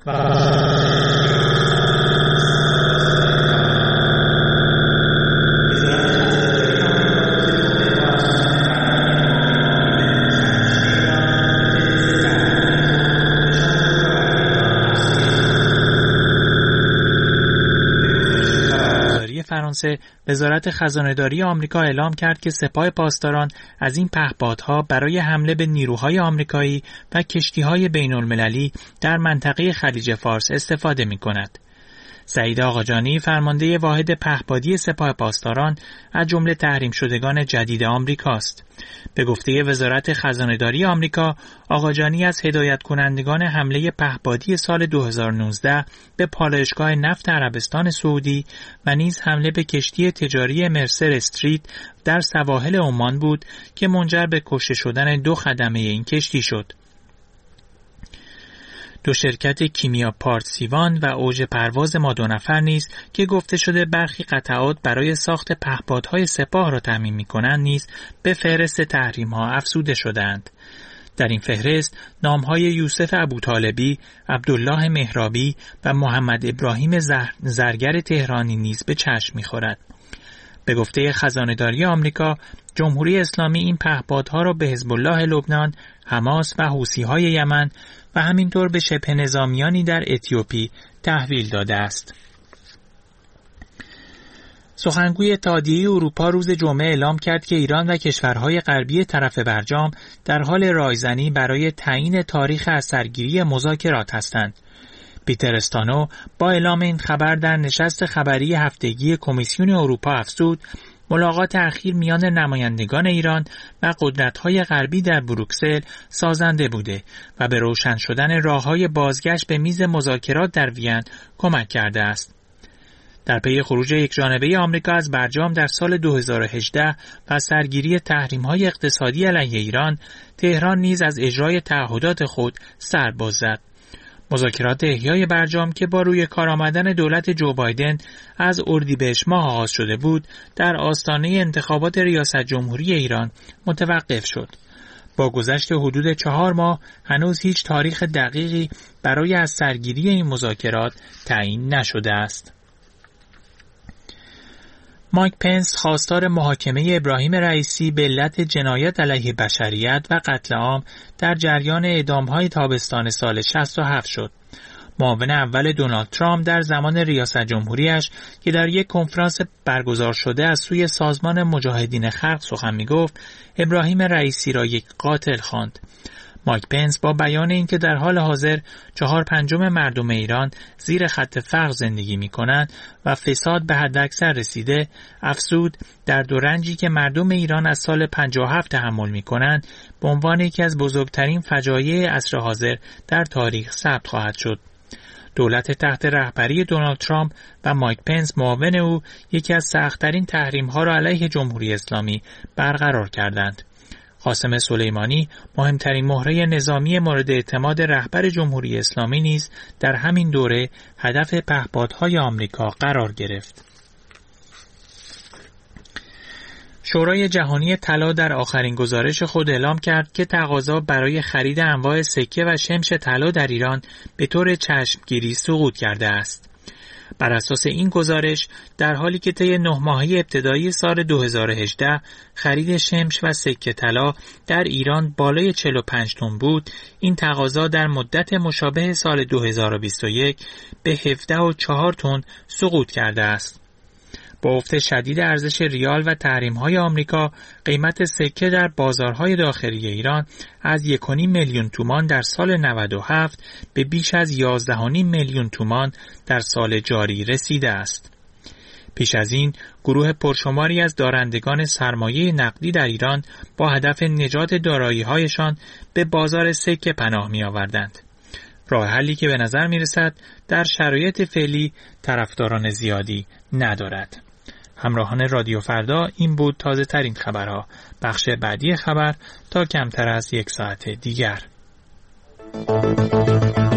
فرانسه وزارت خزانه‌داری آمریکا اعلام کرد که سپاه پاسداران از این پهپادها برای حمله به نیروهای آمریکایی و کشتی‌های بین‌المللی در منطقه خلیج فارس استفاده می‌کند. سعید آقاجانی فرمانده واحد پهپادی سپاه پاسداران از جمله تحریم شدگان جدید آمریکاست. به گفته وزارت خزانه‌داری آمریکا، آقاجانی از هدایت کنندگان حمله پهپادی سال 2019 به پالایشگاه نفت عربستان سعودی و نیز حمله به کشتی تجاری مرسر استریت در سواحل عمان بود که منجر به کشته شدن 2 خدمه این کشتی شد. 2 شرکت کیمیا پارتسیوان و اوج پرواز ما 2 نفر نیز که گفته شده برخی قطعات برای ساخت پهپادهای سپاه را تامین می‌کنند نیز به فهرست تحریم‌ها افزوده شدند. در این فهرست نام‌های یوسف ابوطالبی، عبدالله مهرابی و محمد ابراهیم زرگر تهرانی نیز به چشم می‌خورد. به گفته خزانه‌داری آمریکا، جمهوری اسلامی این پهپادها را به حزب الله لبنان، حماس و حوثی‌های یمن و همینطور به شبه نظامیانی در اتیوپی تحویل داده است. سخنگوی اتحادیه اروپا روز جمعه اعلام کرد که ایران و کشورهای غربی طرف برجام در حال رایزنی برای تعیین تاریخ از سرگیری مذاکرات هستند. پیتر استانو با اعلام این خبر در نشست خبری هفتگی کمیسیون اروپا افزود ملاقات اخیر میان نمایندگان ایران و قدرت‌های غربی در بروکسل سازنده بوده و به روشن شدن راه‌های بازگشت به میز مذاکرات در وین کمک کرده است. در پی خروج یکجانبه آمریکا از برجام در سال 2018 و سرگیری تحریم‌های اقتصادی علیه ایران، تهران نیز از اجرای تعهدات خود سر باز زد. مذاکرات احیای برجام که با روی کار آمدن دولت جو بایدن از اردیبهشت ماه آغاز شده بود، در آستانه انتخابات ریاست جمهوری ایران متوقف شد. با گذشت حدود 4 ماه هنوز هیچ تاریخ دقیقی برای از سرگیری این مذاکرات تعیین نشده است. مایک پنس خواستار محاکمه ابراهیم رئیسی به علت جنایت علیه بشریت و قتل عام در جریان اعدام‌های تابستان سال 67 شد. معاون اول دونالد ترامپ در زمان ریاست جمهوریش که در یک کنفرانس برگزار شده از سوی سازمان مجاهدین خلق سخن می‌گفت، ابراهیم رئیسی را یک قاتل خواند. مایک پنس با بیان اینکه در حال حاضر 4/5 مردم ایران زیر خط فقر زندگی می‌کنند و فساد به حداکثر رسیده، افزود در رنجی که مردم ایران از سال 57 تحمل می‌کنند به عنوان یکی از بزرگترین فجایع عصر حاضر در تاریخ ثبت خواهد شد. دولت تحت رهبری دونالد ترامپ و مایک پنس معاون او یکی از سخت‌ترین تحریم‌ها را علیه جمهوری اسلامی برقرار کردند. قاسم سلیمانی، مهمترین مهره نظامی مورد اعتماد رهبر جمهوری اسلامی نیز در همین دوره هدف پهپادهای آمریکا قرار گرفت. شورای جهانی طلا در آخرین گزارش خود اعلام کرد که تقاضا برای خرید انواع سکه و شمش طلا در ایران به طور چشمگیری سقوط کرده است. بر اساس این گزارش، در حالی که طی 9 ماهه ابتدایی سال 2018 خرید شمش و سکه طلا در ایران بالای 45 تن بود، این تقاضا در مدت مشابه سال 2021 به 17.4 تن سقوط کرده است. با افت شدید ارزش ریال و تحریم‌های آمریکا، قیمت سکه در بازارهای داخلی ایران از 1.5 میلیون تومان در سال 97 به بیش از 11.5 میلیون تومان در سال جاری رسیده است. پیش از این، گروه پرشماری از دارندگان سرمایه نقدی در ایران با هدف نجات دارایی‌هایشان به بازار سکه پناه می‌آوردند. راه حلی که به نظر می‌رسد در شرایط فعلی طرفداران زیادی ندارد. همراهان رادیو فردا، این بود تازه ترین خبرها. بخش بعدی خبر تا کمتر از 1 ساعت دیگر.